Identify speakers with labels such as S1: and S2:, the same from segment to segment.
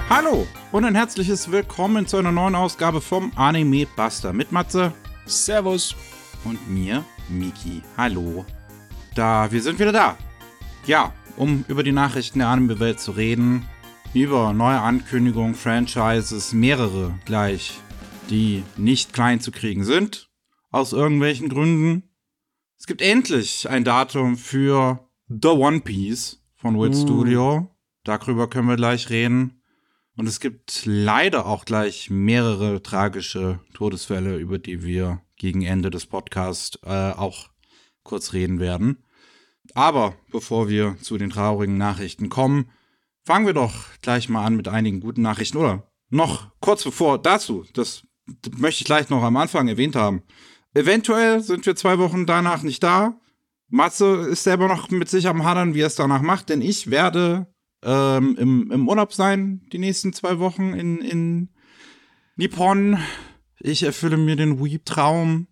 S1: Hallo und ein herzliches Willkommen zu einer neuen Ausgabe vom Anime Buster mit Matze.
S2: Servus.
S1: Und mir, Miki. Hallo. Wir sind wieder da. Ja, um über die Nachrichten der Anime-Welt zu reden, über neue Ankündigungen, Franchises, mehrere gleich, die nicht klein zu kriegen sind, aus irgendwelchen Gründen. Es gibt endlich ein Datum für The One Piece von Wit Studio. Darüber können wir gleich reden. Und es gibt leider auch gleich mehrere tragische Todesfälle, über die wir gegen Ende des Podcasts auch kurz reden werden. Aber bevor wir zu den traurigen Nachrichten kommen, fangen wir doch gleich mal an mit einigen guten Nachrichten. Oder noch kurz bevor dazu, das möchte ich gleich noch am Anfang erwähnt haben. Eventuell sind wir 2 Wochen danach nicht da. Matze ist selber noch mit sich am Hadern, wie er es danach macht, denn ich werde im Urlaub sein, die nächsten 2 Wochen in Nippon. Ich erfülle mir den Weeb-Traum.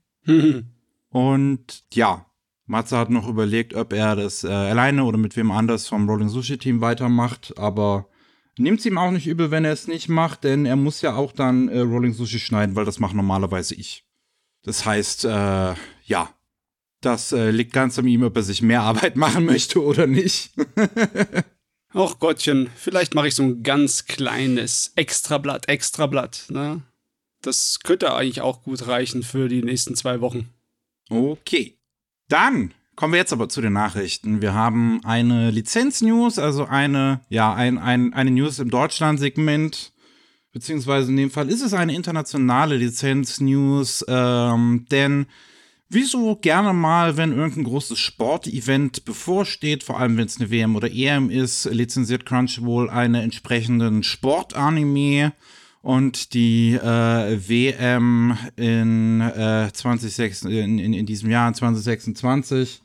S1: Und ja, Matze hat noch überlegt, ob er das alleine oder mit wem anders vom Rolling Sushi Team weitermacht, aber nehmt's ihm auch nicht übel, wenn er es nicht macht, denn er muss ja auch dann Rolling Sushi schneiden, weil das mache normalerweise ich. Das heißt, ja, das liegt ganz an ihm, ob er sich mehr Arbeit machen möchte oder nicht.
S2: Och Gottchen, vielleicht mache ich so ein ganz kleines Extrablatt, ne? Das könnte eigentlich auch gut reichen für die nächsten 2 Wochen.
S1: Okay, dann kommen wir jetzt aber zu den Nachrichten. Wir haben eine Lizenz-News, also eine News im Deutschland-Segment, beziehungsweise in dem Fall ist es eine internationale Lizenz-News, denn wie so gerne mal, wenn irgendein großes Sportevent bevorsteht, vor allem wenn es eine WM oder EM ist, lizenziert Crunchyroll einen entsprechenden Sportanime. Und die WM in diesem Jahr, 2026,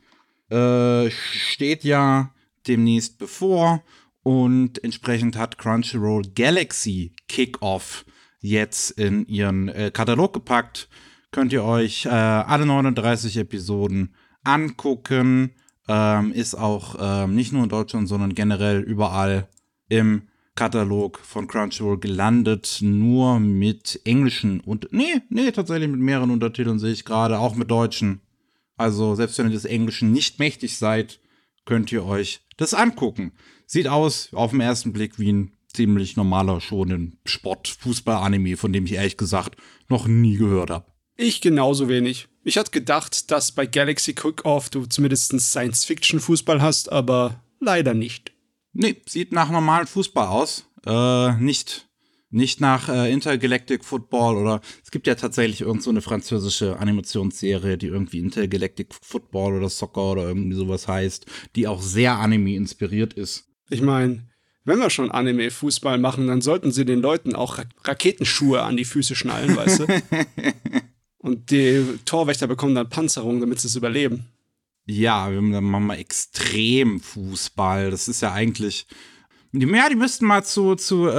S1: steht ja demnächst bevor. Und entsprechend hat Crunchyroll Galaxy Kickoff jetzt in ihren Katalog gepackt. Könnt ihr euch alle 39 Episoden angucken. Ist auch nicht nur in Deutschland, sondern generell überall im Katalog von Crunchyroll gelandet. Nur mit englischen und tatsächlich mit mehreren Untertiteln sehe ich gerade, auch mit deutschen. Also selbst wenn ihr des Englischen nicht mächtig seid, könnt ihr euch das angucken. Sieht aus auf den ersten Blick wie ein ziemlich normaler schonen Sport-Fußball-Anime, von dem ich ehrlich gesagt noch nie gehört habe.
S2: Ich genauso wenig. Ich hatte gedacht, dass bei Galaxy Kickoff du zumindest Science-Fiction-Fußball hast, aber leider nicht.
S1: Nee, sieht nach normalem Fußball aus. Nicht nach Intergalactic Football oder es gibt ja tatsächlich irgend so eine französische Animationsserie, die irgendwie Intergalactic Football oder Soccer oder irgendwie sowas heißt, die auch sehr Anime inspiriert ist.
S2: Ich meine, wenn wir schon Anime-Fußball machen, dann sollten sie den Leuten auch Raketenschuhe an die Füße schnallen, weißt du? Und die Torwächter bekommen dann Panzerung, damit sie es überleben.
S1: Ja, wir machen mal extrem Fußball. Das ist ja eigentlich. Die müssten mal zu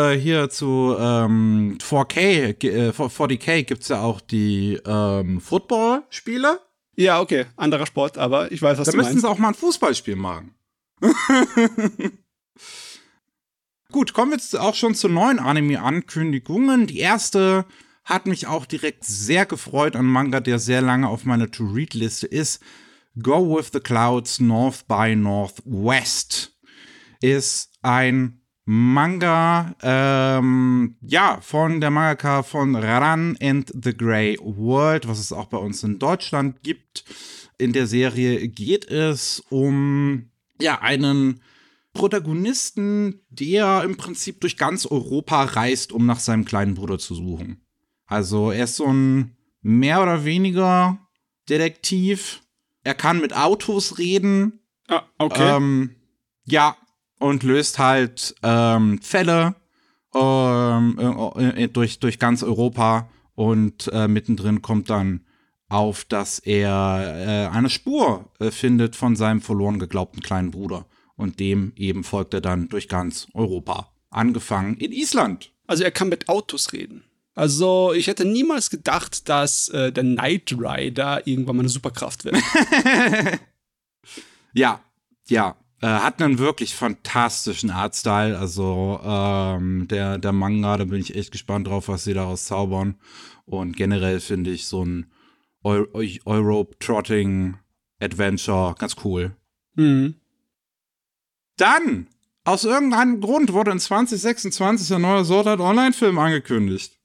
S1: 40K gibt's ja auch die Football-Spiele.
S2: Ja, okay, anderer Sport, aber ich weiß, was du meinst.
S1: Da müssten sie auch mal ein Fußballspiel machen. Gut, kommen wir jetzt auch schon zu neuen Anime-Ankündigungen. Die erste hat mich auch direkt sehr gefreut, ein Manga, der sehr lange auf meiner To-Read-Liste ist. Go with the Clouds, North by Northwest ist ein Manga, von der Mangaka von Ran and the Grey World, was es auch bei uns in Deutschland gibt. In der Serie geht es um einen Protagonisten, der im Prinzip durch ganz Europa reist, um nach seinem kleinen Bruder zu suchen. Also er ist so ein mehr oder weniger Detektiv. Er kann mit Autos reden.
S2: Ah, okay.
S1: Und löst halt Fälle durch ganz Europa. Und mittendrin kommt dann auf, dass er eine Spur findet von seinem verloren geglaubten kleinen Bruder. Und dem eben folgt er dann durch ganz Europa. Angefangen in Island.
S2: Also er kann mit Autos reden. Also ich hätte niemals gedacht, dass der Knight Rider irgendwann mal eine Superkraft wird.
S1: Ja. Hat einen wirklich fantastischen Artstyle. Also der Manga, da bin ich echt gespannt drauf, was sie daraus zaubern. Und generell finde ich so ein Europe-Trotting-Adventure ganz cool.
S2: Mhm.
S1: Dann, aus irgendeinem Grund wurde in 2026 ein neuer Sword Art Online-Film angekündigt.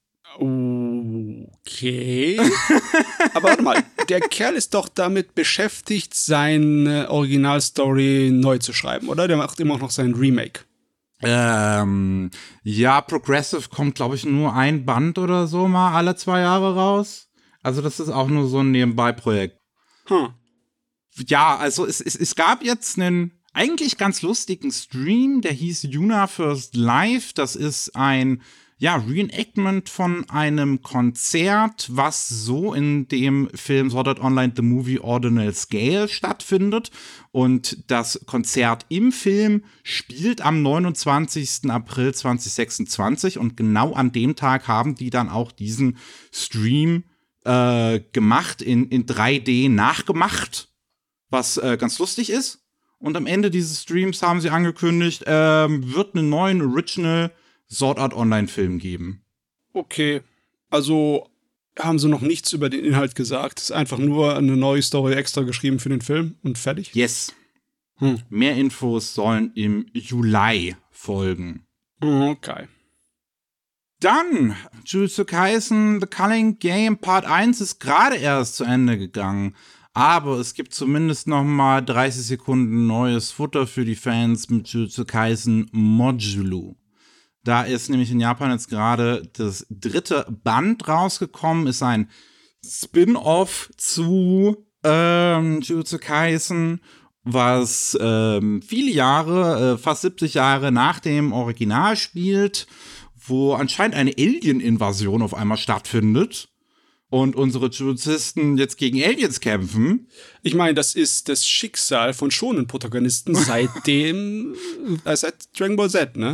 S2: Okay. Aber warte mal, der Kerl ist doch damit beschäftigt, seine Originalstory neu zu schreiben, oder? Der macht immer noch sein Remake.
S1: Ja, Progressive kommt, glaube ich, nur ein Band oder so mal alle 2 Jahre raus. Also das ist auch nur so ein Nebenbei-Projekt. Ja, also es gab jetzt einen eigentlich ganz lustigen Stream, der hieß Yuna First Live. Das ist ein Reenactment von einem Konzert, was so in dem Film Sword Art Online The Movie Ordinal Scale stattfindet. Und das Konzert im Film spielt am 29. April 2026. Und genau an dem Tag haben die dann auch diesen Stream gemacht, in 3D nachgemacht, was ganz lustig ist. Und am Ende dieses Streams haben sie angekündigt, wird einen neuen Original Sword Art Online-Film geben.
S2: Okay, also haben sie noch nichts über den Inhalt gesagt. Ist einfach nur eine neue Story extra geschrieben für den Film und fertig?
S1: Yes. Mehr Infos sollen im Juli folgen.
S2: Okay.
S1: Dann, Jujutsu Kaisen The Culling Game Part 1 ist gerade erst zu Ende gegangen. Aber es gibt zumindest noch mal 30 Sekunden neues Futter für die Fans mit Jujutsu Kaisen Modulo. Da ist nämlich in Japan jetzt gerade das 3. Band rausgekommen, ist ein Spin-off zu Jujutsu Kaisen, was viele Jahre, fast 70 Jahre nach dem Original spielt, wo anscheinend eine Alien-Invasion auf einmal stattfindet. Und unsere Jujutisten jetzt gegen Aliens kämpfen.
S2: Ich meine, das ist das Schicksal von Shonen-Protagonisten seit Dragon Ball Z, ne?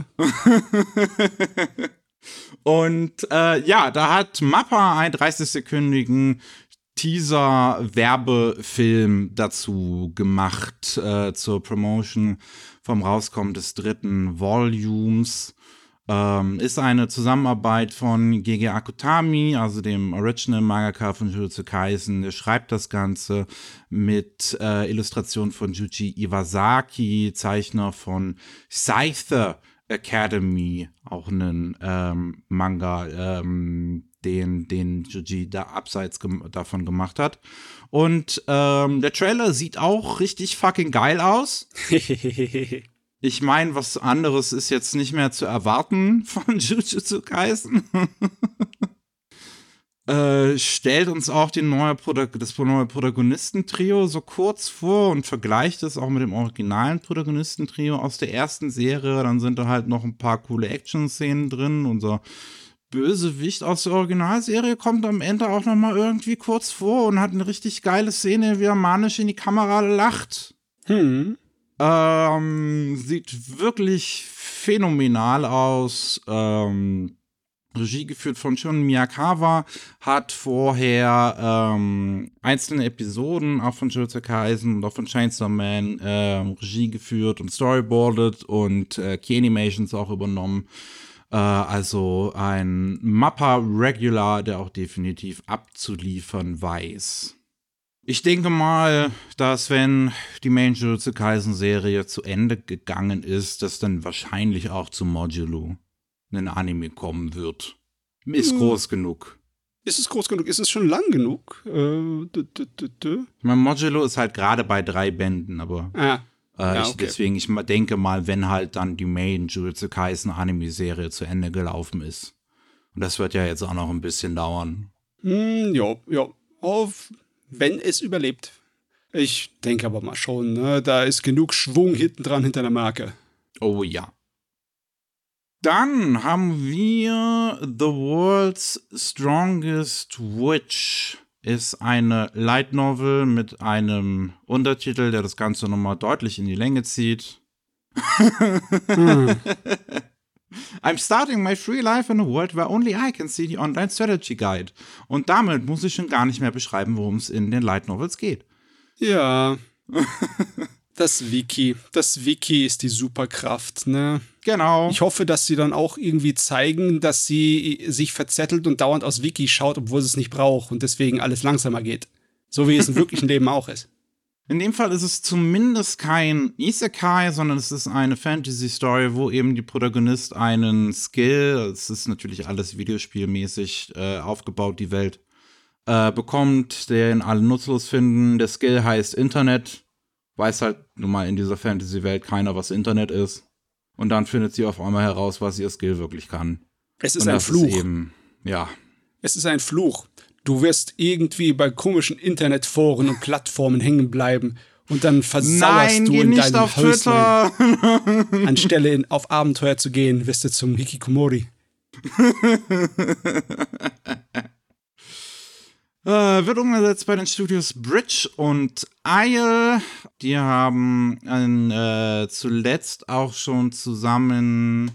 S1: Und da hat Mappa einen 30-sekündigen Teaser-Werbefilm dazu gemacht zur Promotion vom Rauskommen des 3. Volumes. Ist eine Zusammenarbeit von Gege Akutami, also dem Original Mangaka von Jujutsu Kaisen. Der schreibt das Ganze mit Illustration von Juji Iwasaki, Zeichner von Scythe Academy, auch einen Manga, den Juji da abseits davon gemacht hat. Und der Trailer sieht auch richtig fucking geil aus. Ich meine, was anderes ist jetzt nicht mehr zu erwarten von Jujutsu Kaisen. Stellt uns auch das neue Protagonistentrio so kurz vor und vergleicht es auch mit dem originalen Protagonistentrio aus der ersten Serie. Dann sind da halt noch ein paar coole Action-Szenen drin. Unser Bösewicht aus der Originalserie kommt am Ende auch noch mal irgendwie kurz vor und hat eine richtig geile Szene, wie er manisch in die Kamera lacht. Sieht wirklich phänomenal aus. Regie geführt von Shun Miyakawa, hat vorher einzelne Episoden auch von Jujutsu Kaisen und auch von Chainsaw Man Regie geführt und storyboardet und Key Animations auch übernommen. Also ein Mappa-Regular, der auch definitiv abzuliefern weiß. Ich denke mal, dass wenn die Main Jujutsu Kaisen-Serie zu Ende gegangen ist, dass dann wahrscheinlich auch zu Modulo ein Anime kommen wird. Ist groß genug.
S2: Ist es groß genug? Ist es schon lang genug?
S1: Ich meine, Modulo ist halt gerade bei 3 Bänden, aber okay. Deswegen, ich denke mal, wenn halt dann die Main Jujutsu Kaisen Anime-Serie zu Ende gelaufen ist. Und das wird ja jetzt auch noch ein bisschen dauern.
S2: Ja. Wenn es überlebt. Ich denke aber mal schon, ne? Da ist genug Schwung hinten dran hinter der Marke.
S1: Oh ja. Dann haben wir The World's Strongest Witch. Ist eine Light Novel mit einem Untertitel, der das Ganze nochmal deutlich in die Länge zieht. I'm starting my free life in a world where only I can see the online strategy guide. Und damit muss ich schon gar nicht mehr beschreiben, worum es in den Light Novels geht.
S2: Ja. Das Wiki ist die Superkraft, ne?
S1: Genau.
S2: Ich hoffe, dass sie dann auch irgendwie zeigen, dass sie sich verzettelt und dauernd aufs Wiki schaut, obwohl sie es nicht braucht und deswegen alles langsamer geht. So wie es im wirklichen Leben auch ist.
S1: In dem Fall ist es zumindest kein Isekai, sondern es ist eine Fantasy-Story, wo eben die Protagonist einen Skill, es ist natürlich alles videospielmäßig aufgebaut, die Welt, bekommt, den alle nutzlos finden. Der Skill heißt Internet. Weiß halt nun mal in dieser Fantasy-Welt keiner, was Internet ist. Und dann findet sie auf einmal heraus, was ihr Skill wirklich kann.
S2: Es ist ein Fluch.
S1: Ja.
S2: Es ist ein Fluch. Du wirst irgendwie bei komischen Internetforen und Plattformen hängen bleiben und dann versauerst du in deinem Häuslein. Anstelle auf Abenteuer zu gehen, wirst du zum Hikikomori.
S1: Wird umgesetzt bei den Studios Bridge und Isle. Die haben zuletzt auch schon zusammen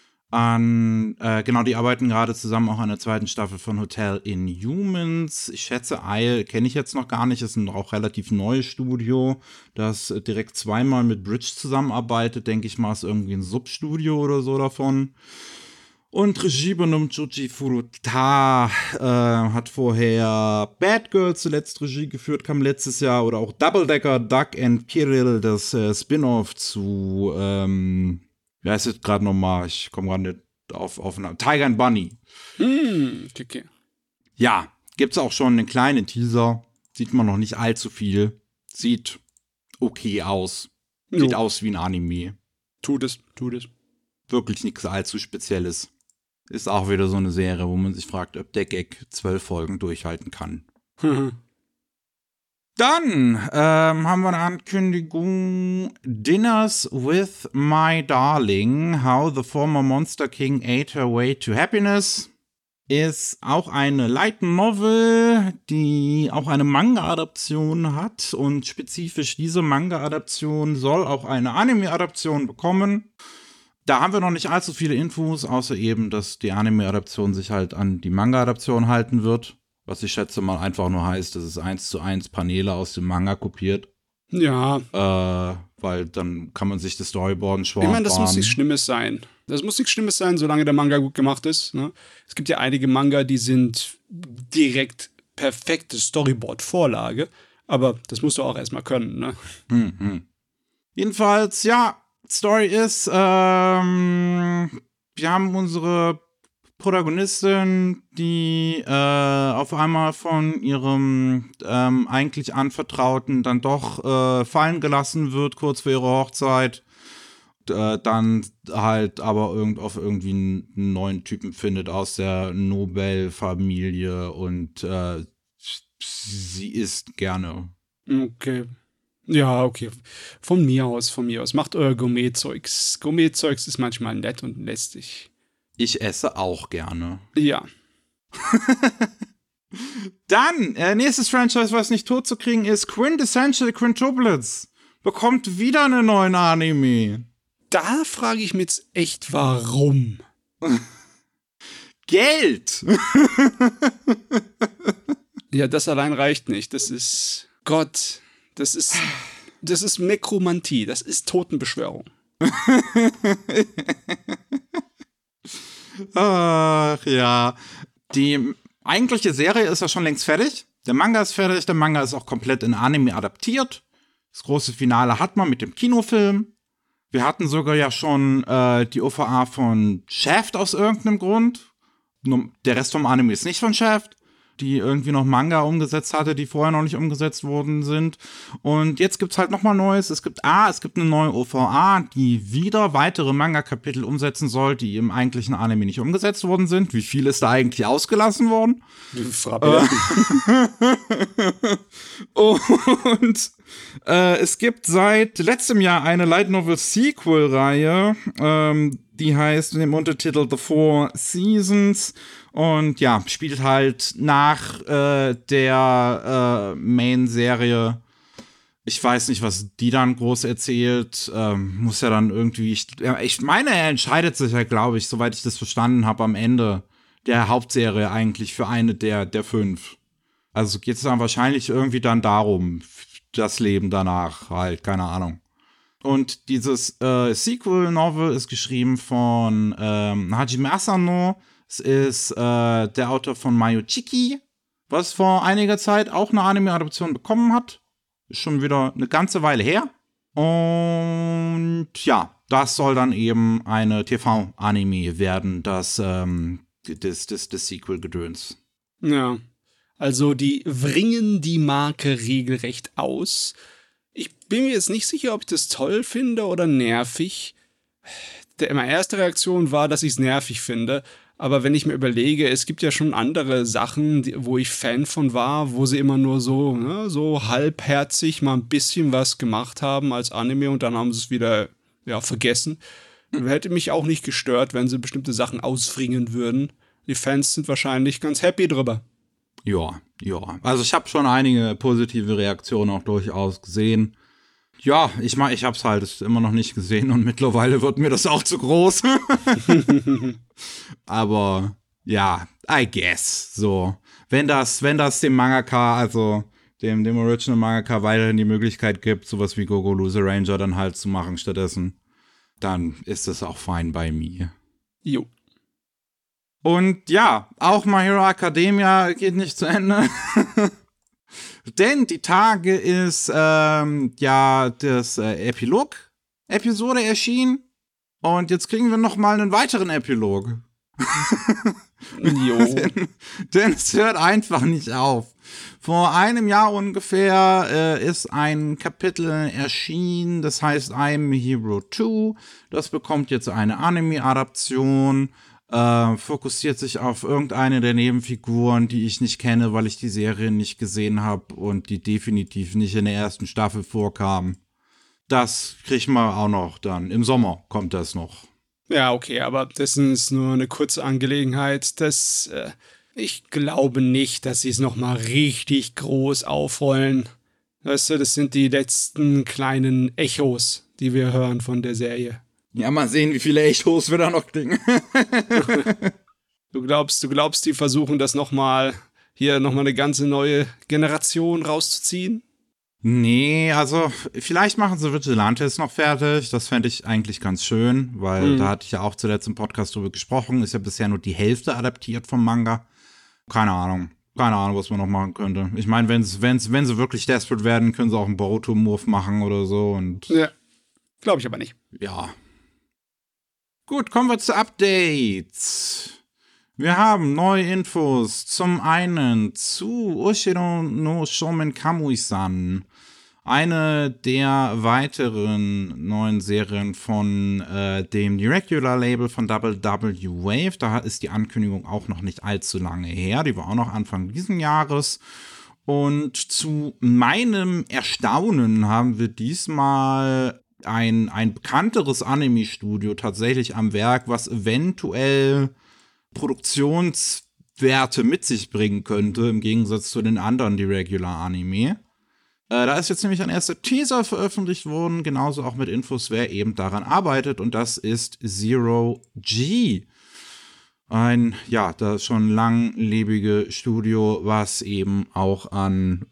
S1: die arbeiten gerade zusammen auch an der zweiten Staffel von Hotel Inhumans. Ich schätze, Isle kenne ich jetzt noch gar nicht, ist ein auch relativ neues Studio, das direkt zweimal mit Bridge zusammenarbeitet, denke ich mal, ist irgendwie ein Substudio oder so davon. Und Regie übernimmt Joji Furuta, hat vorher Bad Girl zuletzt Regie geführt, kam letztes Jahr, oder auch Double Decker, Duck and Kirill, das Spin-off zu, wie heißt es gerade nochmal? Ich komme gerade nicht auf Tiger and Bunny.
S2: Okay.
S1: Ja, gibt's auch schon einen kleinen Teaser, sieht man noch nicht allzu viel, sieht okay aus, sieht aus wie ein Anime.
S2: Tut es.
S1: Wirklich nichts allzu Spezielles. Ist auch wieder so eine Serie, wo man sich fragt, ob der Gag 12 Folgen durchhalten kann. Dann haben wir eine Ankündigung. Dinners with My Darling, How the Former Monster King Ate Her Way to Happiness. Ist auch eine Light Novel, die auch eine Manga-Adaption hat. Und spezifisch diese Manga-Adaption soll auch eine Anime-Adaption bekommen. Da haben wir noch nicht allzu viele Infos, außer eben, dass die Anime-Adaption sich halt an die Manga-Adaption halten wird. Was ich schätze mal einfach nur heißt, dass es 1:1 Paneele aus dem Manga kopiert.
S2: Ja.
S1: Weil dann kann man sich das Storyboarden sparen.
S2: Ich meine, das muss nichts Schlimmes sein. Das muss nichts Schlimmes sein, solange der Manga gut gemacht ist. Ne? Es gibt ja einige Manga, die sind direkt perfekte Storyboard-Vorlage. Aber das musst du auch erstmal können, ne?
S1: Jedenfalls, ja, Story ist, wir haben unsere Protagonistin, die auf einmal von ihrem eigentlich Anvertrauten dann doch fallen gelassen wird, kurz vor ihrer Hochzeit. Dann halt aber irgendwie einen neuen Typen findet aus der Nobel-Familie und sie isst gerne.
S2: Okay. Ja, okay. Von mir aus. Macht euer Gourmet-Zeugs. Gourmet-Zeugs ist manchmal nett und lästig.
S1: Ich esse auch gerne.
S2: Ja.
S1: Dann, nächstes Franchise, was nicht tot zu kriegen ist, Quintessential Quintuplets. Bekommt wieder einen neuen Anime.
S2: Da frage ich mich jetzt echt, warum?
S1: Geld!
S2: Ja, das allein reicht nicht. Das ist Gott. Das ist Nekromantie. Das ist Totenbeschwörung.
S1: Ach ja. Die eigentliche Serie ist ja schon längst fertig. Der Manga ist fertig. Der Manga ist auch komplett in Anime adaptiert. Das große Finale hat man mit dem Kinofilm. Wir hatten sogar ja schon die OVA von Shaft aus irgendeinem Grund. Der Rest vom Anime ist nicht von Shaft, die irgendwie noch Manga umgesetzt hatte, die vorher noch nicht umgesetzt worden sind. Und jetzt gibt's halt nochmal Neues. Es gibt eine neue OVA, die wieder weitere Manga-Kapitel umsetzen soll, die im eigentlichen Anime nicht umgesetzt worden sind. Wie viel ist da eigentlich ausgelassen worden? Und es gibt seit letztem Jahr eine Light Novel Sequel-Reihe, die heißt in dem Untertitel The Four Seasons und ja, spielt halt nach der Main-Serie. Ich weiß nicht, was die dann groß erzählt. Muss ja dann irgendwie, ich meine, er entscheidet sich ja, glaube ich, soweit ich das verstanden habe, am Ende der Hauptserie eigentlich für eine der 5. Also geht es dann wahrscheinlich irgendwie dann darum, das Leben danach halt, keine Ahnung. Und dieses Sequel-Novel ist geschrieben von Hajime Asano. Es ist der Autor von Mayochiki, was vor einiger Zeit auch eine Anime-Adaption bekommen hat. Ist schon wieder eine ganze Weile her. Und ja, das soll dann eben eine TV-Anime werden, das Sequel-Gedöns.
S2: Ja, also die wringen die Marke regelrecht aus. Ich bin mir jetzt nicht sicher, ob ich das toll finde oder nervig. Meine erste Reaktion war, dass ich es nervig finde. Aber wenn ich mir überlege, es gibt ja schon andere Sachen, wo ich Fan von war, wo sie immer nur so halbherzig mal ein bisschen was gemacht haben als Anime und dann haben sie es wieder vergessen. Hätte mich auch nicht gestört, wenn sie bestimmte Sachen ausfringen würden. Die Fans sind wahrscheinlich ganz happy drüber.
S1: Ja. Also ich habe schon einige positive Reaktionen auch durchaus gesehen. Ja, ich habe es halt immer noch nicht gesehen und mittlerweile wird mir das auch zu groß. Aber ja, I guess. So, wenn das dem Mangaka, also dem Original Mangaka weiterhin die Möglichkeit gibt, sowas wie Gogo Loser Ranger dann halt zu machen stattdessen, dann ist das auch fein bei mir.
S2: Jo.
S1: Und ja, auch My Hero Academia geht nicht zu Ende. Denn die Tage ist das Epilog-Episode erschienen. Und jetzt kriegen wir noch mal einen weiteren Epilog.
S2: Jo.
S1: denn es hört einfach nicht auf. Vor einem Jahr ungefähr ist ein Kapitel erschienen, das heißt I'm Hero 2. Das bekommt jetzt eine Anime-Adaption. Fokussiert sich auf irgendeine der Nebenfiguren, die ich nicht kenne, weil ich die Serie nicht gesehen habe und die definitiv nicht in der ersten Staffel vorkamen. Das kriegen wir auch noch dann. Im Sommer kommt das noch.
S2: Ja, okay, aber das ist nur eine kurze Angelegenheit. Ich glaube nicht, dass sie es nochmal richtig groß aufrollen. Weißt du, das sind die letzten kleinen Echos, die wir hören von der Serie.
S1: Ja, mal sehen, wie viele Echos wir da noch kriegen.
S2: Du glaubst, die versuchen das nochmal eine ganze neue Generation rauszuziehen?
S1: Nee, also vielleicht machen sie Vigilantes noch fertig. Das fände ich eigentlich ganz schön, weil da hatte ich ja auch zuletzt im Podcast drüber gesprochen. Ist ja bisher nur die Hälfte adaptiert vom Manga. Keine Ahnung, was man noch machen könnte. Ich meine, wenn sie wirklich desperate werden, können sie auch einen Boruto-Move machen oder so. Und
S2: ja, glaube ich aber nicht.
S1: Ja. Gut, kommen wir zu Updates. Wir haben neue Infos. Zum einen zu Oshiro no Shomen Kamui-san. Eine der weiteren neuen Serien von dem Regular-Label von Double W Wave. Da ist die Ankündigung auch noch nicht allzu lange her. Die war auch noch Anfang diesen Jahres. Und zu meinem Erstaunen haben wir diesmal ein bekannteres Anime-Studio tatsächlich am Werk, was eventuell Produktionswerte mit sich bringen könnte, im Gegensatz zu den anderen Regular-Anime. Da ist jetzt nämlich ein erster Teaser veröffentlicht worden, genauso auch mit Infos, wer eben daran arbeitet, und das ist Zero G. Das schon langlebige Studio, was eben auch an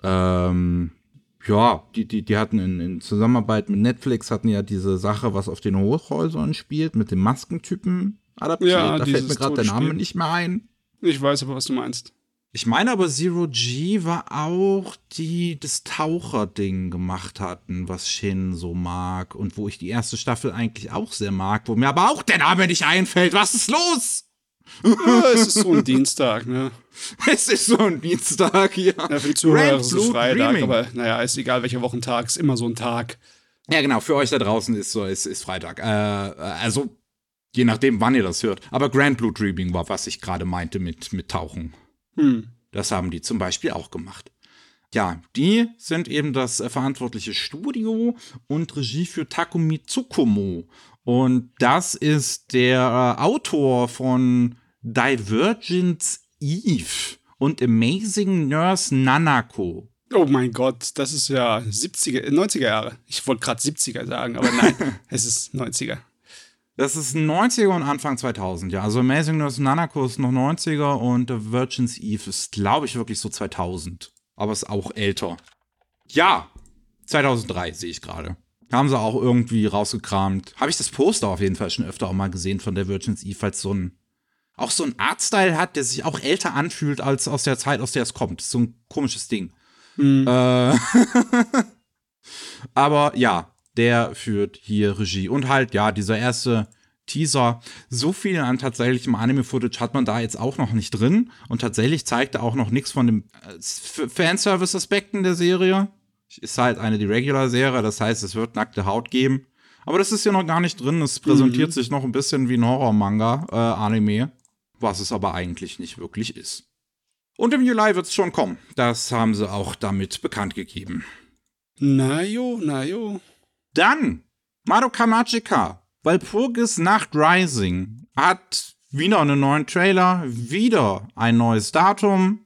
S1: die hatten in Zusammenarbeit mit Netflix hatten ja diese Sache, was auf den Hochhäusern spielt, mit dem Maskentypen adaptiert.
S2: Ja,
S1: da fällt mir gerade der Name nicht mehr ein.
S2: Ich weiß aber, was du meinst.
S1: Ich meine aber, Zero G war auch die das Taucher-Ding gemacht hatten, was Shin so mag und wo ich die erste Staffel eigentlich auch sehr mag, wo mir aber auch der Name nicht einfällt. Was ist los?
S2: Ja, es ist so ein Dienstag, ne?
S1: Es ist so ein Dienstag, ja.
S2: Ja, für die Zuhörer ist es Freitag, aber naja, ist egal welcher Wochentag, ist immer so ein Tag.
S1: Ja, genau, für euch da draußen ist Freitag. Also, je nachdem, wann ihr das hört. Aber Grand Blue Dreaming war, was ich gerade meinte mit Tauchen. Das haben die zum Beispiel auch gemacht. Ja, die sind eben das verantwortliche Studio und Regie für Takumi Tsukumo. Und das ist der Autor von Divergent Eve und Amazing Nurse Nanako.
S2: Oh mein Gott, das ist ja 90er Jahre. Ich wollte gerade 70er sagen, aber nein, es ist 90er.
S1: Das ist 90er und Anfang 2000, ja. Also Amazing Nurse Nanako ist noch 90er und Divergent Eve ist, glaube ich, wirklich so 2000. Aber ist auch älter. Ja, 2003 sehe ich gerade. Haben sie auch irgendwie rausgekramt. Habe ich das Poster auf jeden Fall schon öfter auch mal gesehen von der Virgin's Eve, als so ein Artstyle hat, der sich auch älter anfühlt als aus der Zeit, aus der es kommt. So ein komisches Ding. Aber ja, der führt hier Regie. Und halt, ja, dieser erste Teaser. So viel an tatsächlichem Anime-Footage hat man da jetzt auch noch nicht drin. Und tatsächlich zeigt er auch noch nichts von den Fanservice-Aspekten der Serie. Ist halt die Regular-Serie, das heißt, es wird nackte Haut geben. Aber das ist hier noch gar nicht drin. Es präsentiert sich noch ein bisschen wie ein Horror-Manga-Anime. Was es aber eigentlich nicht wirklich ist. Und im Juli wird es schon kommen. Das haben sie auch damit bekannt gegeben.
S2: Na jo.
S1: Dann Madoka Magica. Walpurgis Nacht Rising hat wieder einen neuen Trailer, wieder ein neues Datum.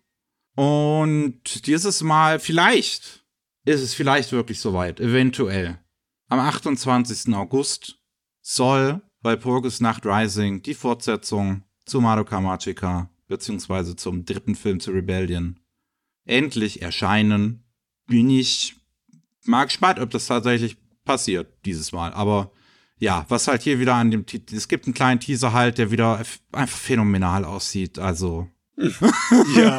S1: Und dieses Mal ist es wirklich soweit, eventuell. Am 28. August soll Walpurgis Nacht Rising, die Fortsetzung zu Madoka Magica, beziehungsweise zum dritten Film zu Rebellion, endlich erscheinen. Bin ich mal gespannt, ob das tatsächlich passiert dieses Mal. Aber ja, was halt hier wieder an dem Titel, es gibt einen kleinen Teaser halt, der wieder einfach phänomenal aussieht, also.
S2: Ja.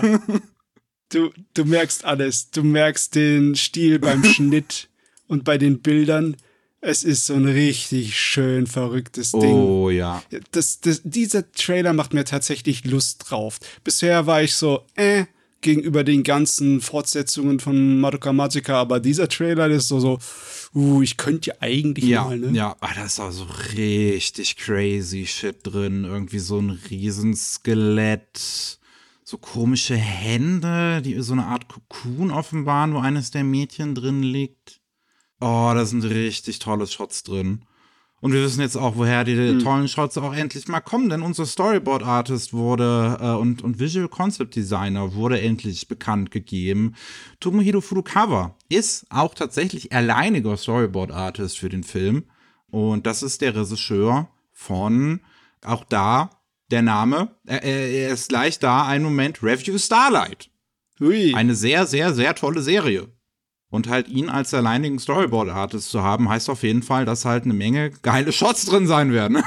S2: Du merkst alles. Du merkst den Stil beim Schnitt und bei den Bildern. Es ist so ein richtig schön verrücktes Ding.
S1: Oh ja.
S2: Dieser Trailer macht mir tatsächlich Lust drauf. Bisher war ich so, gegenüber den ganzen Fortsetzungen von Madoka Magica, aber dieser Trailer ist so, ich könnte ja eigentlich mal, ne?
S1: Ja, da ist auch so richtig crazy Shit drin. Irgendwie so ein Riesenskelett, so komische Hände, die so eine Art Kokon offenbaren, wo eines der Mädchen drin liegt. Oh, da sind richtig tolle Shots drin. Und wir wissen jetzt auch, woher die tollen Shots auch endlich mal kommen, denn unser Storyboard-Artist wurde und Visual Concept Designer wurde endlich bekannt gegeben. Tomohiro Furukawa ist auch tatsächlich alleiniger Storyboard-Artist für den Film. Und das ist der Regisseur von, auch da, der Name, er ist gleich da, ein Moment, Revue Starlight.
S2: Ui.
S1: Eine sehr, sehr, sehr tolle Serie. Und halt ihn als alleinigen Storyboard-Artist zu haben, heißt auf jeden Fall, dass halt eine Menge geile Shots drin sein werden.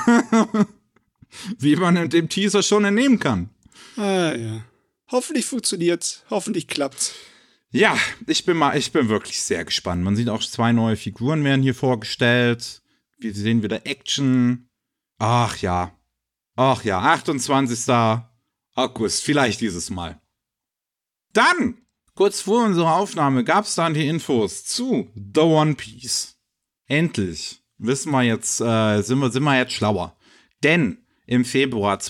S1: Wie man in dem Teaser schon entnehmen kann.
S2: Ja. Hoffentlich funktioniert's. Hoffentlich klappt's.
S1: Ja, ich bin wirklich sehr gespannt. Man sieht auch 2 neue Figuren werden hier vorgestellt. Wir sehen wieder Action. Ach ja, 28. August, vielleicht dieses Mal. Dann, kurz vor unserer Aufnahme, gab es dann die Infos zu The One Piece. Endlich wissen wir jetzt, sind wir jetzt schlauer. Denn im Februar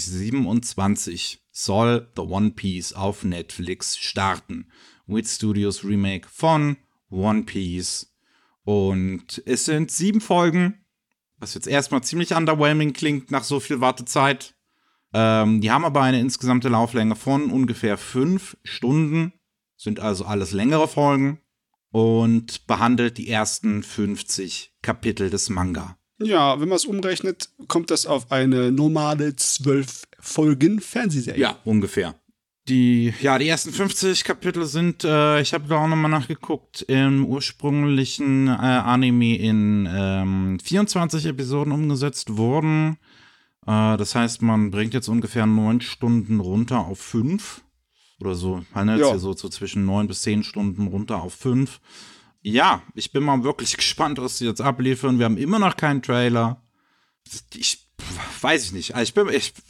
S1: 2027 soll The One Piece auf Netflix starten. Wit Studios Remake von One Piece. Und es sind 7 Folgen, was jetzt erstmal ziemlich underwhelming klingt nach so viel Wartezeit. Die haben aber eine insgesamte Lauflänge von ungefähr 5 Stunden. Sind also alles längere Folgen. Und behandelt die ersten 50 Kapitel des Manga.
S2: Ja, wenn man es umrechnet, kommt das auf eine normale 12 Folgen Fernsehserie.
S1: Ja, ungefähr. Die ersten 50 Kapitel sind, ich habe da auch nochmal nachgeguckt, im ursprünglichen Anime in 24 Episoden umgesetzt worden. Das heißt, man bringt jetzt ungefähr 9 Stunden runter auf 5. Oder so, halt jetzt hier so zwischen 9 bis 10 Stunden runter auf 5. Ja, ich bin mal wirklich gespannt, was sie jetzt abliefern. Wir haben immer noch keinen Trailer. Weiß ich nicht. Ich bin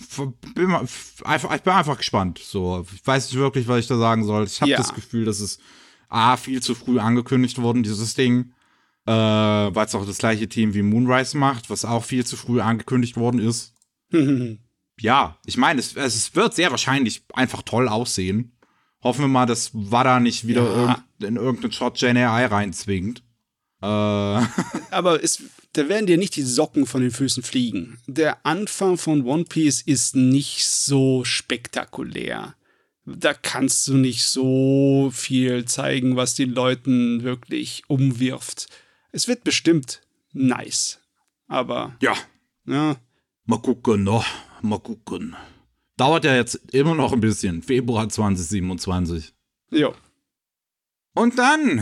S1: einfach gespannt. So, ich weiß nicht wirklich, was ich da sagen soll. Ich habe das Gefühl, dass es viel zu früh angekündigt worden, dieses Ding. Weil es auch das gleiche Team wie Moonrise macht, was auch viel zu früh angekündigt worden ist. Ja, ich meine, es wird sehr wahrscheinlich einfach toll aussehen. Hoffen wir mal, dass Wada nicht wieder in irgendeinen Shot Gen AI reinzwingt.
S2: Aber da werden dir nicht die Socken von den Füßen fliegen. Der Anfang von One Piece ist nicht so spektakulär. Da kannst du nicht so viel zeigen, was die Leuten wirklich umwirft. Es wird bestimmt nice. Aber
S1: ja. Mal gucken. Dauert ja jetzt immer noch ein bisschen. Februar 2027.
S2: Jo.
S1: Und dann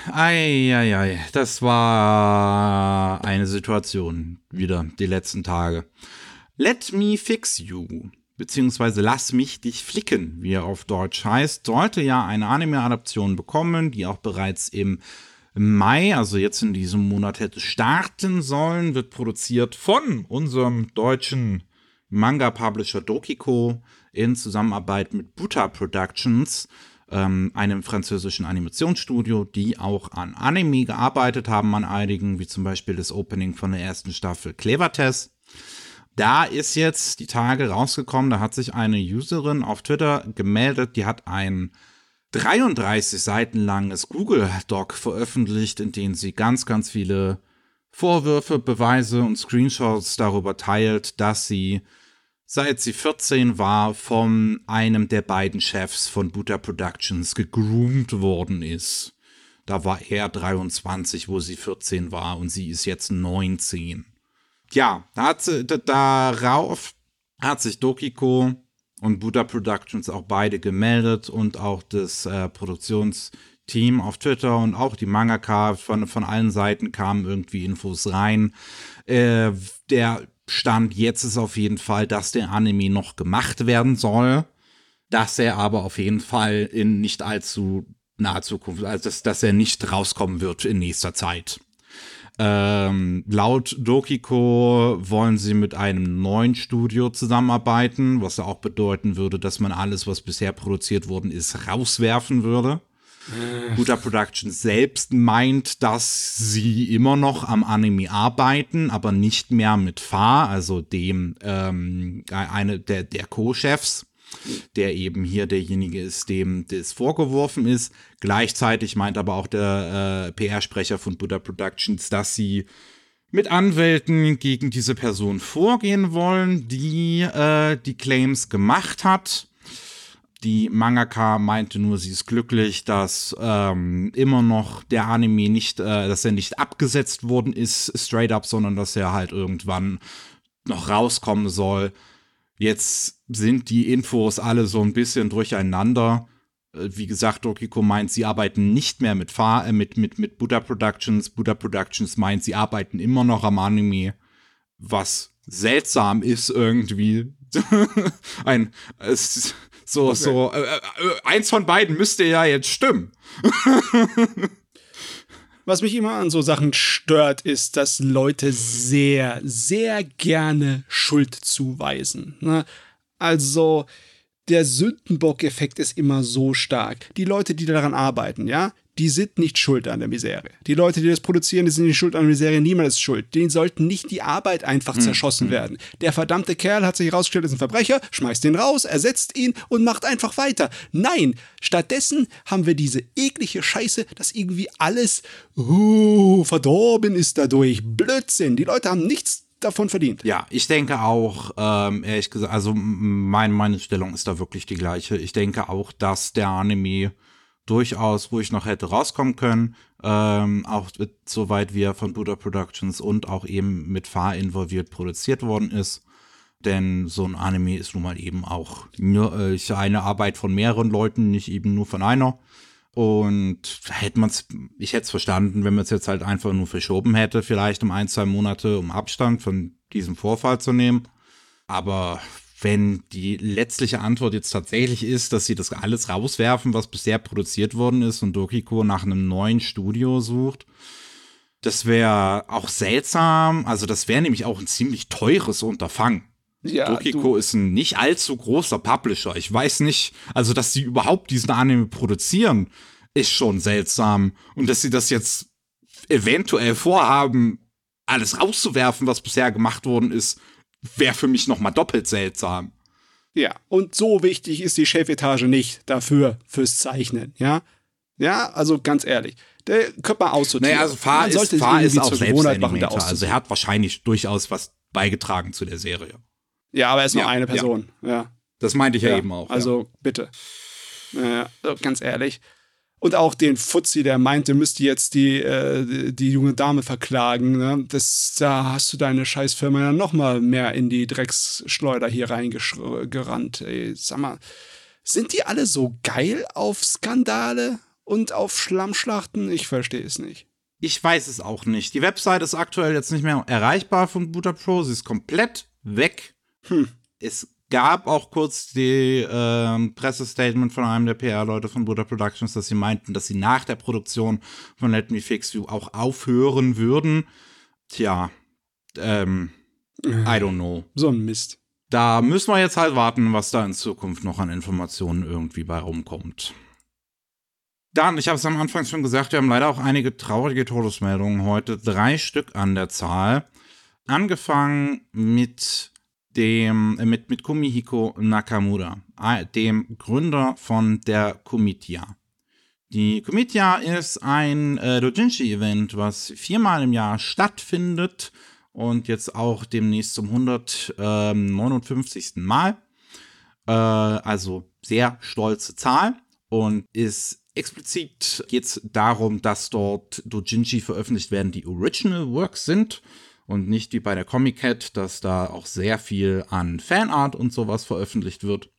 S1: Das war eine Situation wieder die letzten Tage. Let me fix you, beziehungsweise lass mich dich flicken, wie er auf Deutsch heißt, sollte ja eine Anime-Adaption bekommen, die auch bereits im Mai, also jetzt in diesem Monat hätte starten sollen, wird produziert von unserem deutschen Manga-Publisher Dokiko in Zusammenarbeit mit Buta Productions, einem französischen Animationsstudio, die auch an Anime gearbeitet haben, an einigen, wie zum Beispiel das Opening von der ersten Staffel Clevertest. Da ist jetzt die Tage rausgekommen, da hat sich eine Userin auf Twitter gemeldet, die hat ein 33 Seiten langes Google-Doc veröffentlicht, in dem sie ganz, ganz viele Vorwürfe, Beweise und Screenshots darüber teilt, dass sie, seit sie 14 war, von einem der beiden Chefs von Buta Productions gegroomt worden ist. Da war er 23, wo sie 14 war, und sie ist jetzt 19. Ja, darauf hat sich Dokiko und Buta Productions auch beide gemeldet und auch das Produktionsteam auf Twitter und auch die Mangaka von allen Seiten kamen irgendwie Infos rein. Der Stand jetzt ist auf jeden Fall, dass der Anime noch gemacht werden soll, dass er aber auf jeden Fall in nicht allzu naher Zukunft, also dass er nicht rauskommen wird in nächster Zeit. Laut Dokiko wollen sie mit einem neuen Studio zusammenarbeiten, was ja auch bedeuten würde, dass man alles, was bisher produziert worden ist, rauswerfen würde. Buta Productions selbst meint, dass sie immer noch am Anime arbeiten, aber nicht mehr mit Fa, also dem eine der Co-Chefs, der eben hier derjenige ist, dem das vorgeworfen ist. Gleichzeitig meint aber auch der PR-Sprecher von Buta Productions, dass sie mit Anwälten gegen diese Person vorgehen wollen, die die Claims gemacht hat. Die Mangaka meinte nur, sie ist glücklich, dass immer noch der Anime nicht, dass er nicht abgesetzt worden ist, straight up, sondern dass er halt irgendwann noch rauskommen soll. Jetzt sind die Infos alle so ein bisschen durcheinander. Wie gesagt, Dokiko meint, sie arbeiten nicht mehr mit Buta Productions. Buta Productions meint, sie arbeiten immer noch am Anime, was seltsam ist irgendwie. Eins von beiden müsste ja jetzt stimmen.
S2: Was mich immer an so Sachen stört, ist, dass Leute sehr, sehr gerne Schuld zuweisen. Ne? Also, der Sündenbock-Effekt ist immer so stark. Die Leute, die daran arbeiten, ja, die sind nicht schuld an der Misere. Die Leute, die das produzieren, die sind nicht schuld an der Misere. Niemand ist schuld. Denen sollten nicht die Arbeit einfach zerschossen werden. Der verdammte Kerl hat sich herausgestellt, ist ein Verbrecher, schmeißt ihn raus, ersetzt ihn und macht einfach weiter. Nein, stattdessen haben wir diese eklige Scheiße, dass irgendwie alles verdorben ist dadurch. Blödsinn. Die Leute haben nichts davon verdient.
S1: Ja, ich denke auch, ehrlich gesagt, also meine Stellung ist da wirklich die gleiche. Ich denke auch, dass der Anime durchaus ruhig noch hätte rauskommen können, auch soweit wie er von Buta Productions und auch eben mit Fa involviert produziert worden ist. Denn so ein Anime ist nun mal eben auch nur eine Arbeit von mehreren Leuten, nicht eben nur von einer. Und ich hätte es verstanden, wenn man es jetzt halt einfach nur verschoben hätte, vielleicht um 1-2 Monate, um Abstand von diesem Vorfall zu nehmen. Aber wenn die letztliche Antwort jetzt tatsächlich ist, dass sie das alles rauswerfen, was bisher produziert worden ist und Dokiko nach einem neuen Studio sucht, das wäre auch seltsam. Also das wäre nämlich auch ein ziemlich teures Unterfangen. Ja, Dokiko ist ein nicht allzu großer Publisher. Ich weiß nicht, also dass sie überhaupt diesen Anime produzieren, ist schon seltsam. Und dass sie das jetzt eventuell vorhaben, alles rauszuwerfen, was bisher gemacht worden ist, wäre für mich noch mal doppelt seltsam.
S2: Ja, und so wichtig ist die Chefetage nicht fürs Zeichnen, ja? Ja, also ganz ehrlich, der könnte man aussortieren.
S1: Naja, also Fa ist auch selbst Animator, also er hat wahrscheinlich durchaus was beigetragen zu der Serie.
S2: Ja, aber er ist nur eine Person, ja.
S1: Das meinte ich ja eben auch.
S2: Also, bitte. Ganz ehrlich. Und auch den Fuzzi, der meinte, müsste jetzt die junge Dame verklagen. Ne? Da hast du deine Scheißfirma ja noch mal mehr in die Drecksschleuder hier reingerannt. Ey, sag mal, sind die alle so geil auf Skandale? und auf Schlammschlachten? Ich verstehe es nicht.
S1: Ich weiß es auch nicht. Die Website ist aktuell jetzt nicht mehr erreichbar von Buddha Pro. Sie ist komplett weg. Es gab auch kurz die Pressestatement von einem der PR-Leute von Buddha Productions, dass sie meinten, dass sie nach der Produktion von Let Me Fix You auch aufhören würden. Tja, I don't know.
S2: So ein Mist.
S1: Da müssen wir jetzt halt warten, was da in Zukunft noch an Informationen irgendwie bei rumkommt. Dann, ich habe es am Anfang schon gesagt, wir haben leider auch einige traurige Todesmeldungen heute. 3 Stück an der Zahl. Angefangen mit Kumihiko Nakamura, dem Gründer von der Comitia. Die Comitia ist ein Doujinshi-Event, was 4-mal im Jahr stattfindet und jetzt auch demnächst zum 159. Mal. Also sehr stolze Zahl und ist explizit geht es darum, dass dort Doujinshi veröffentlicht werden, die Original Works sind und nicht wie bei der Comic Cat, dass da auch sehr viel an Fanart und sowas veröffentlicht wird.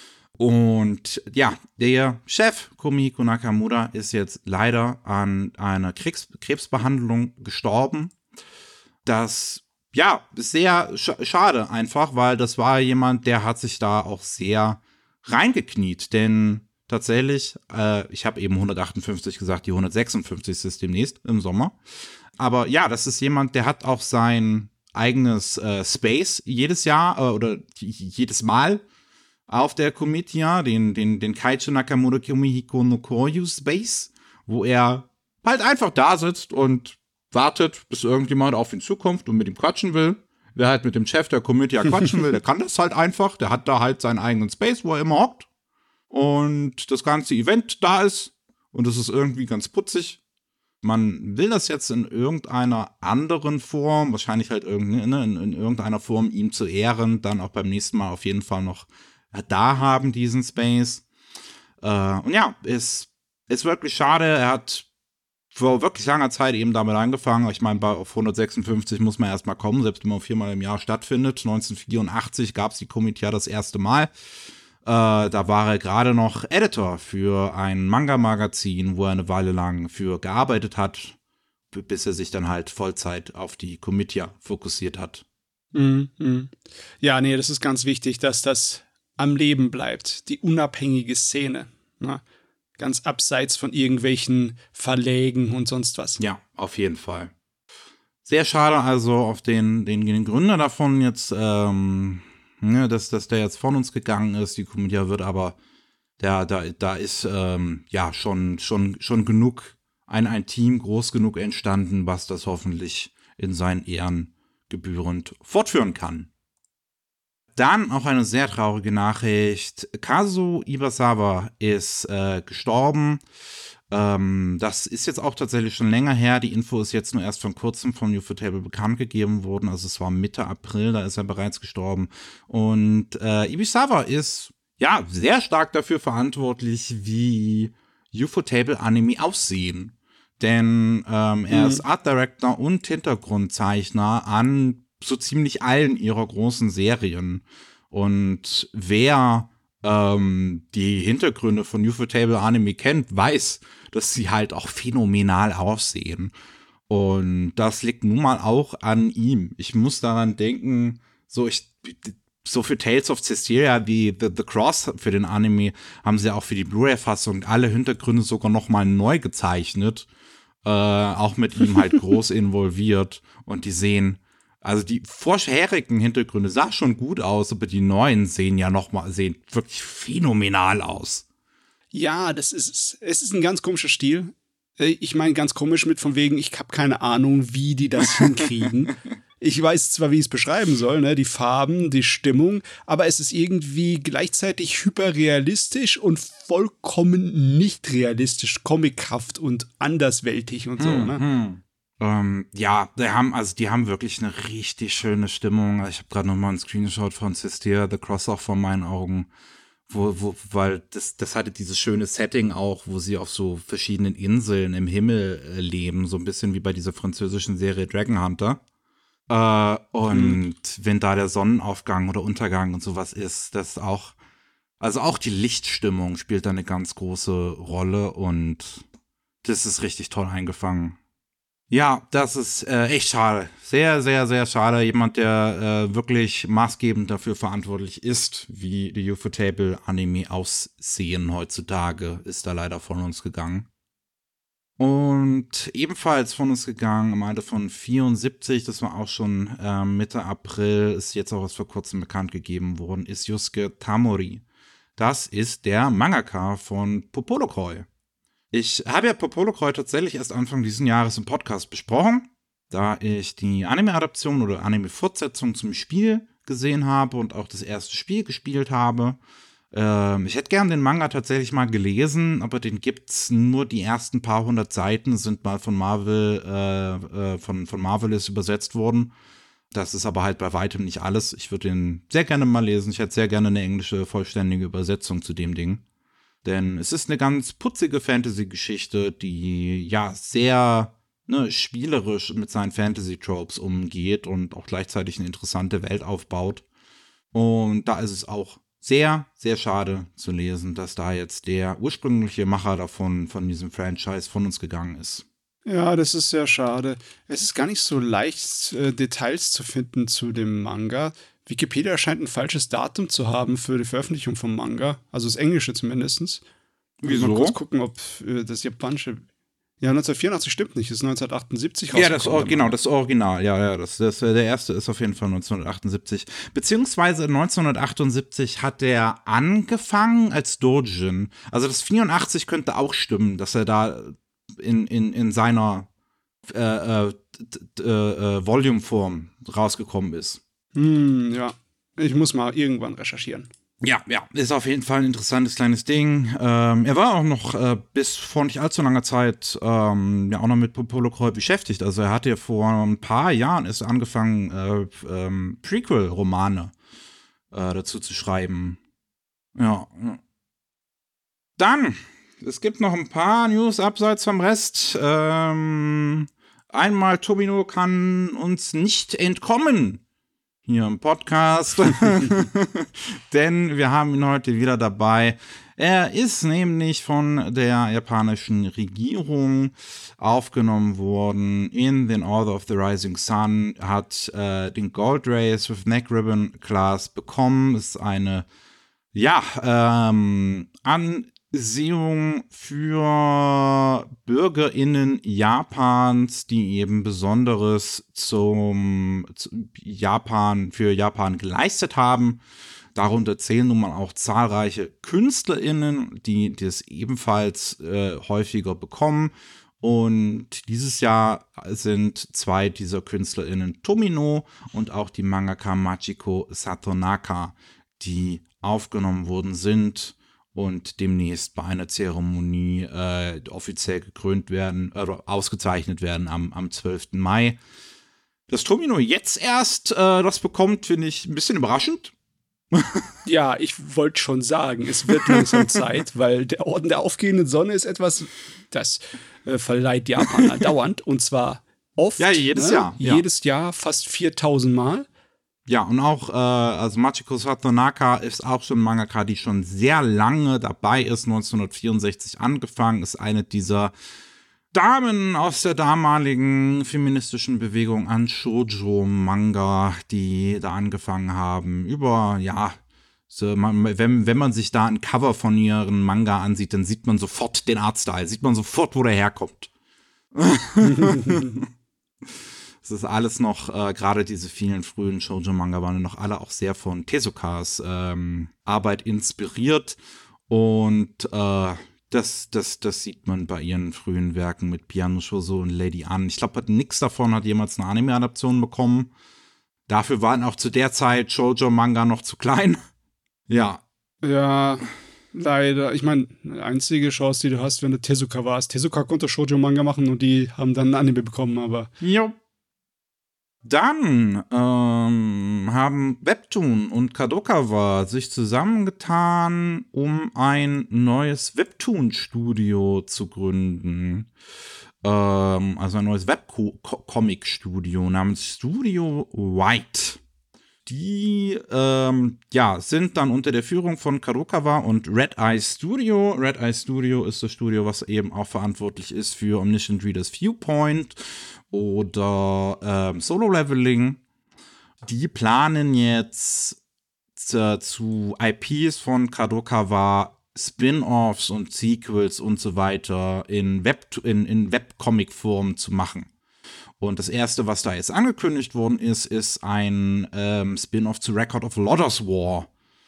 S1: Und ja, der Chef Kumihiko Nakamura ist jetzt leider an einer Krebsbehandlung gestorben. Das ist sehr schade einfach, weil das war jemand, der hat sich da auch sehr reingekniet, denn tatsächlich, ich habe eben 158 gesagt, die 156 ist demnächst im Sommer. Aber ja, das ist jemand, der hat auch sein eigenes Space jedes Jahr oder jedes Mal auf der Comitia, den Kaicho Nakamura Kumihiko no Koryu Space, wo er halt einfach da sitzt und wartet, bis irgendjemand auf ihn zukommt und mit ihm quatschen will. Wer halt mit dem Chef der Comitia quatschen will, der kann das halt einfach. Der hat da halt seinen eigenen Space, wo er immer hockt. Und das ganze Event da ist. Und das ist irgendwie ganz putzig. Man will das jetzt in irgendeiner anderen Form, wahrscheinlich halt in irgendeiner Form ihm zu ehren, dann auch beim nächsten Mal auf jeden Fall noch da haben, diesen Space. Und ja, ist wirklich schade. Er hat vor wirklich langer Zeit eben damit angefangen. Ich meine, auf 156 muss man erstmal kommen, selbst wenn man 4-mal im Jahr stattfindet. 1984 gab es die Comitia das erste Mal. Da war er gerade noch Editor für ein Manga-Magazin, wo er eine Weile lang für gearbeitet hat, bis er sich dann halt Vollzeit auf die Comitia fokussiert hat.
S2: Ja, nee, das ist ganz wichtig, dass das am Leben bleibt. Die unabhängige Szene. Ne? Ganz abseits von irgendwelchen Verlägen und sonst was.
S1: Ja, auf jeden Fall. Sehr schade also auf den Gründer davon jetzt, dass der jetzt von uns gegangen ist. Die Comitia wird aber, da ist schon genug, ein Team groß genug entstanden, was das hoffentlich in seinen Ehren gebührend fortführen kann. Dann auch eine sehr traurige Nachricht. Kazu Iwasawa ist gestorben. Das ist jetzt auch tatsächlich schon länger her. Die Info ist jetzt nur erst vor kurzem von Ufotable bekannt gegeben worden. Also es war Mitte April, da ist er bereits gestorben. Und Iwasawa ist ja sehr stark dafür verantwortlich, wie Ufotable Anime aussehen. Denn er ist Art Director und Hintergrundzeichner an so ziemlich allen ihrer großen Serien. Und wer die Hintergründe von Ufotable Anime kennt, weiß, dass sie halt auch phänomenal aussehen. Und das liegt nun mal auch an ihm. Ich muss daran denken, so für Tales of Cestiria wie The Cross für den Anime haben sie auch für die Blu-ray-Fassung alle Hintergründe sogar noch mal neu gezeichnet. Auch mit ihm halt groß involviert. Und die sehen, also die vorherigen Hintergründe sahen schon gut aus, aber die neuen sehen wirklich phänomenal aus.
S2: Ja, es ist ein ganz komischer Stil. Ich meine ganz komisch mit von wegen, ich habe keine Ahnung, wie die das hinkriegen. Ich weiß zwar, wie ich es beschreiben soll, ne, die Farben, die Stimmung, aber es ist irgendwie gleichzeitig hyperrealistisch und vollkommen nicht realistisch, comichaft und andersweltig und so, ne?
S1: Ja, die haben wirklich eine richtig schöne Stimmung. Ich habe gerade noch mal einen Screenshot von Cestiria, The Cross auch vor meinen Augen, weil das hatte dieses schöne Setting auch, wo sie auf so verschiedenen Inseln im Himmel leben, so ein bisschen wie bei dieser französischen Serie Dragon Hunter. Und wenn da der Sonnenaufgang oder Untergang und sowas ist, das auch Also auch die Lichtstimmung spielt da eine ganz große Rolle und das ist richtig toll eingefangen. Ja, das ist echt schade. Sehr, sehr, sehr schade. Jemand, der wirklich maßgebend dafür verantwortlich ist, wie die Ufotable-Anime aussehen heutzutage, ist da leider von uns gegangen. Und ebenfalls von uns gegangen im Alter von 74, das war auch schon Mitte April, ist jetzt auch erst vor kurzem bekannt gegeben worden, ist Yusuke Tamori. Das ist der Mangaka von Popolokoi. Ich habe ja Popolokoi tatsächlich erst Anfang dieses Jahres im Podcast besprochen, da ich die Anime-Adaption oder Anime-Fortsetzung zum Spiel gesehen habe und auch das erste Spiel gespielt habe. Ich hätte gern den Manga tatsächlich mal gelesen, aber den gibt's nur die ersten paar hundert Seiten, sind mal von Marvel, von Marvelous übersetzt worden. Das ist aber halt bei weitem nicht alles. Ich würde den sehr gerne mal lesen. Ich hätte sehr gerne eine englische, vollständige Übersetzung zu dem Ding. Denn es ist eine ganz putzige Fantasy-Geschichte, die ja sehr spielerisch mit seinen Fantasy-Tropes umgeht und auch gleichzeitig eine interessante Welt aufbaut. Und da ist es auch sehr, sehr schade zu lesen, dass da jetzt der ursprüngliche Macher davon, von diesem Franchise, von uns gegangen ist.
S2: Ja, das ist sehr schade. Es ist gar nicht so leicht, Details zu finden zu dem Manga. Wikipedia scheint ein falsches Datum zu haben für die Veröffentlichung vom Manga, also das Englische zumindest.
S1: Wieso?
S2: Mal kurz gucken, ob das japanische. Ja, 1984 stimmt nicht, das ist 1978 rausgekommen.
S1: Ja, das Original. Ja, der erste ist auf jeden Fall 1978. Beziehungsweise 1978 hat er angefangen als Doujin. Also das 84 könnte auch stimmen, dass er da in seiner Volume-Form rausgekommen ist.
S2: Ja, ich muss mal irgendwann recherchieren.
S1: Ja, ist auf jeden Fall ein interessantes kleines Ding. Er war auch noch bis vor nicht allzu langer Zeit auch noch mit Popolokoi beschäftigt. Also er hatte ja vor ein paar Jahren erst angefangen, Prequel-Romane dazu zu schreiben. Ja. Dann, es gibt noch ein paar News abseits vom Rest. Einmal, Tomino kann uns nicht entkommen hier im Podcast, denn wir haben ihn heute wieder dabei. Er ist nämlich von der japanischen Regierung aufgenommen worden in den Order of the Rising Sun, hat den Gold Race with Neck Ribbon Class bekommen. Ist eine Ansehung für BürgerInnen Japans, die eben Besonderes für Japan geleistet haben. Darunter zählen nun mal auch zahlreiche KünstlerInnen, die das ebenfalls häufiger bekommen. Und dieses Jahr sind zwei dieser KünstlerInnen Tomino und auch die Mangaka Machiko Satonaka, die aufgenommen worden sind und demnächst bei einer Zeremonie offiziell gekrönt werden oder ausgezeichnet werden am 12. Mai. Dass Tomino jetzt erst das bekommt, finde ich ein bisschen überraschend.
S2: Ja, ich wollte schon sagen, es wird langsam Zeit, weil der Orden der aufgehenden Sonne ist etwas, das verleiht Japan dauernd und zwar oft.
S1: Ja, jedes Jahr.
S2: Ja. Jedes Jahr fast 4000 Mal.
S1: Ja, und auch, also Machiko Satonaka ist auch schon ein Mangaka, die schon sehr lange dabei ist, 1964 angefangen, ist eine dieser Damen aus der damaligen feministischen Bewegung an Shoujo-Manga, die da angefangen haben, wenn man sich da ein Cover von ihren Manga ansieht, dann sieht man sofort den Artstyle, sieht man sofort, wo der herkommt. Es ist alles noch, gerade diese vielen frühen Shoujo-Manga waren noch alle auch sehr von Tezukas Arbeit inspiriert. Und das sieht man bei ihren frühen Werken mit Piano Shoujo und Lady Anne. Ich glaube, nichts davon hat jemals eine Anime-Adaption bekommen. Dafür waren auch zu der Zeit Shoujo-Manga noch zu klein. Ja.
S2: Ja, leider. Ich meine, die einzige Chance, die du hast, wenn du Tezuka warst. Tezuka konnte Shoujo-Manga machen und die haben dann ein Anime bekommen, aber.
S1: Jo. Dann haben Webtoon und Kadokawa sich zusammengetan, um ein neues Webtoon-Studio zu gründen. Also ein neues Webcomic-Studio namens Studio White. Die sind dann unter der Führung von Kadokawa und Red Eye Studio. Red Eye Studio ist das Studio, was eben auch verantwortlich ist für Omniscient Readers Viewpoint oder Solo Leveling. Die planen jetzt zu IPs von Kadokawa Spin-offs und Sequels und so weiter in Webcomic-Form zu machen. Und das erste, was da jetzt angekündigt worden ist ein Spin-off zu Record of Lodoss War.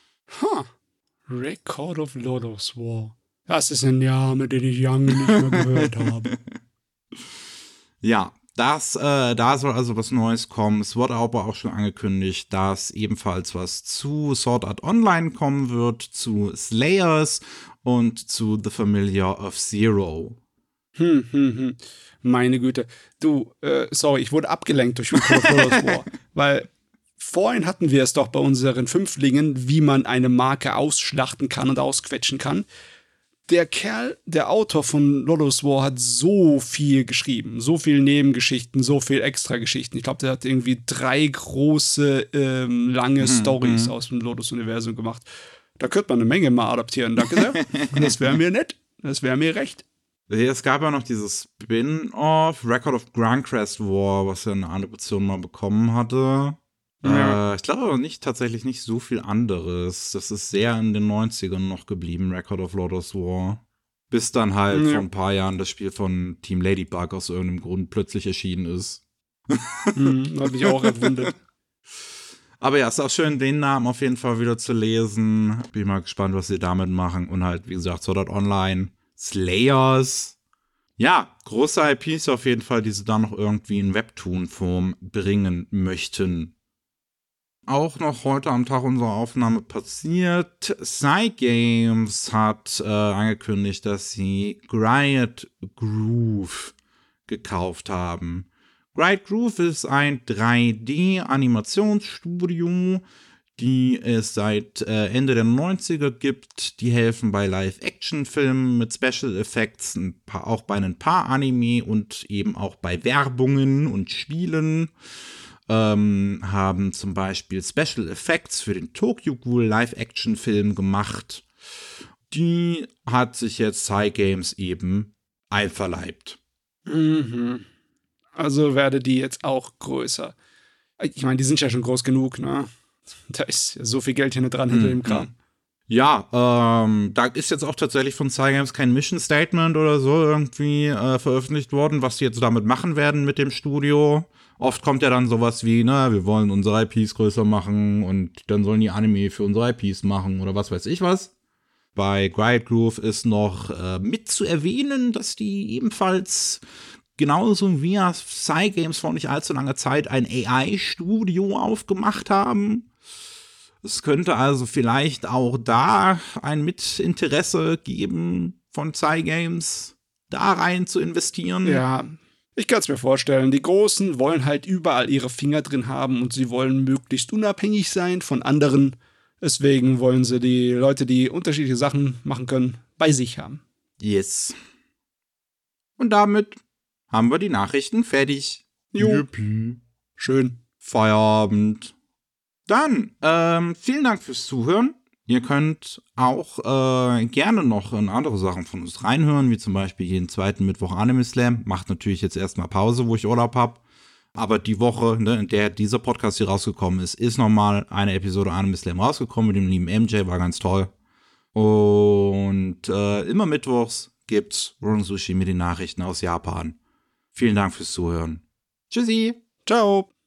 S2: Record of Lodoss War. Das ist ein Name, den ich lange nicht mehr gehört habe.
S1: Ja, da soll also was Neues kommen. Es wurde aber auch schon angekündigt, dass ebenfalls was zu Sword Art Online kommen wird, zu Slayers und zu The Familiar of Zero.
S2: Meine Güte. Du, sorry, ich wurde abgelenkt durch Record of Lodoss War, weil vorhin hatten wir es doch bei unseren Fünflingen, wie man eine Marke ausschlachten kann und ausquetschen kann. Der Kerl, der Autor von Lodoss War, hat so viel geschrieben. So viel Nebengeschichten, so viel Extrageschichten. Ich glaube, der hat irgendwie 3 große, lange Storys aus dem Lodoss-Universum gemacht. Da könnte man eine Menge mal adaptieren. Danke sehr. Das wäre mir nett. Das wäre mir recht.
S1: Es gab ja noch dieses Spin-off, Record of Grandcrest War, was ja eine Animation mal bekommen hatte. Ja. Ich glaube aber tatsächlich nicht so viel anderes. Das ist sehr in den 90ern noch geblieben, Record of Lodoss War. Bis dann halt vor ein paar Jahren das Spiel von Team Ladybug aus irgendeinem Grund plötzlich erschienen ist.
S2: Hat mich auch erwundert.
S1: Aber ja, ist auch schön, den Namen auf jeden Fall wieder zu lesen. Bin mal gespannt, was sie damit machen. Und halt, wie gesagt, Sword Art Online, Slayers. Ja, große IPs auf jeden Fall, die sie da noch irgendwie in Webtoon-Form bringen möchten. Auch noch heute am Tag unserer Aufnahme passiert. Cygames hat angekündigt, dass sie Riot Groove gekauft haben. Riot Groove ist ein 3D-Animationsstudio, die es seit Ende der 90er gibt. Die helfen bei Live-Action-Filmen mit Special Effects, auch bei ein paar Anime und eben auch bei Werbungen und Spielen. Haben zum Beispiel Special Effects für den Tokyo Ghoul Live-Action-Film gemacht. Die hat sich jetzt Cygames eben einverleibt.
S2: Also werde die jetzt auch größer. Ich meine, die sind ja schon groß genug, ne? Da ist ja so viel Geld hinter dran hinter dem Kram.
S1: Ja, da ist jetzt auch tatsächlich von Cygames kein Mission Statement oder so irgendwie veröffentlicht worden, was die jetzt damit machen werden mit dem Studio. Oft kommt ja dann sowas wie, wir wollen unsere IPs größer machen und dann sollen die Anime für unsere IPs machen oder was weiß ich was. Bei Riot Groove ist noch mit zu erwähnen, dass die ebenfalls genauso wie Cygames vor nicht allzu langer Zeit ein AI-Studio aufgemacht haben. Es könnte also vielleicht auch da ein Mitinteresse geben von Cygames, da rein zu investieren.
S2: Ja, ich kann es mir vorstellen. Die Großen wollen halt überall ihre Finger drin haben und sie wollen möglichst unabhängig sein von anderen. Deswegen wollen sie die Leute, die unterschiedliche Sachen machen können, bei sich haben.
S1: Yes. Und damit haben wir die Nachrichten fertig.
S2: Juppie. Schön.
S1: Feierabend. Dann, vielen Dank fürs Zuhören. Ihr könnt auch gerne noch in andere Sachen von uns reinhören, wie zum Beispiel jeden zweiten Mittwoch Anime Slam. Macht natürlich jetzt erstmal Pause, wo ich Urlaub habe. Aber die Woche, in der dieser Podcast hier rausgekommen ist nochmal eine Episode Anime Slam rausgekommen mit dem lieben MJ, war ganz toll. Und immer mittwochs gibt's Ron Sushi mit den Nachrichten aus Japan. Vielen Dank fürs Zuhören. Tschüssi.
S2: Ciao.